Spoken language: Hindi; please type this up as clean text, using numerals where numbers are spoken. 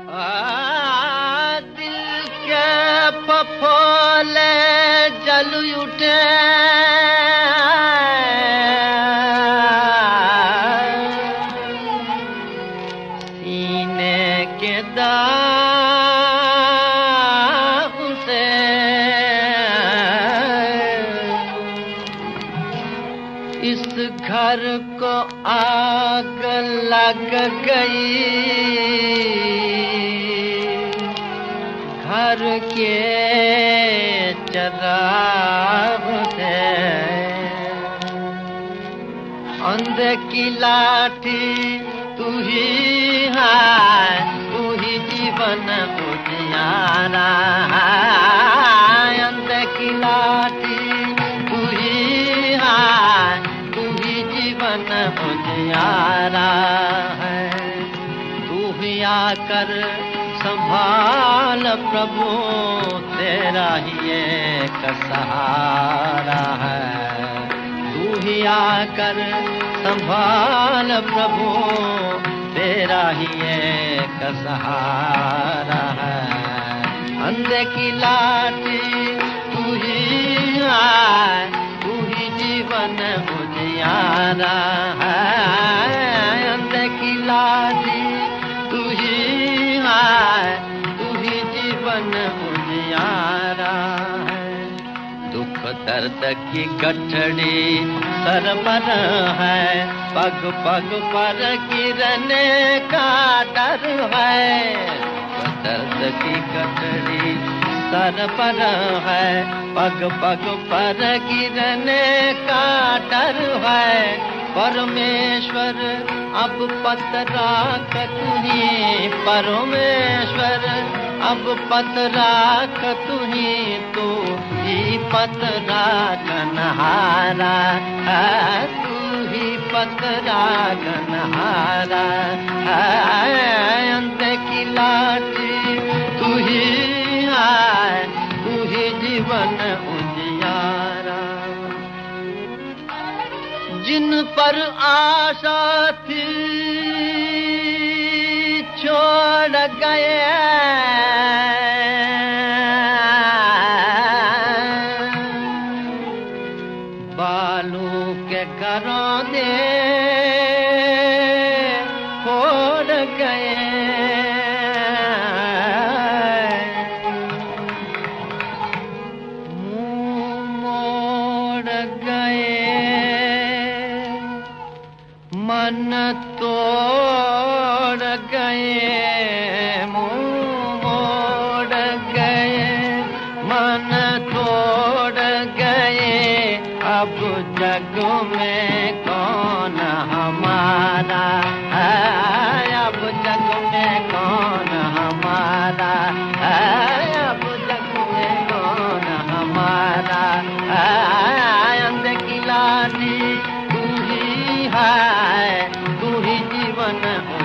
दिल के फफोले जल उठे, सीने के दाग से इस घर को आग लग गई, घर के चराग से अंधे की लाठी तू ही है, तू ही जीवन उजियारा है। अंधे की लाठी तू ही है, तू ही जीवन उजियारा है। तू ही आकर संभाल प्रभु, तेरा ही एक सहारा है। तू ही आकर संभाल प्रभु, तेरा ही एक सहारा है। अंधे की लाठी तू ही है, तू ही जीवन उजियारा है। अंधे की लाठी तू ही है, तू ही जीवन उजियारा है। दुख दर्द की गठड़ी सर पर है, पग पग पर गिरने का डर है। दर्द की गठड़ी सर पर है, पग पग पर गिरने का डर है। परमेश्वर अब पतराक तुही, परमेश्वर अब पतराक तुही, तू ही पतराकनहारा है। तू ही पतराकनहारा है। अंधे की लाठी तू ही है, तू ही जीवन उजियारा। जिन पर आशा थी छोड़ गए, बालू के घरों दे फोड़ गए। मुंह मोड़ गए, मन तोड़ गए। मुंह मोड़ गए, मन तोड़ गए। अब जग में कौन हमारा है, अब जग में कौन हमारा है, अब जग में कौन हमारा है। अंधे की लाठी तू ही है, तू ही जीवन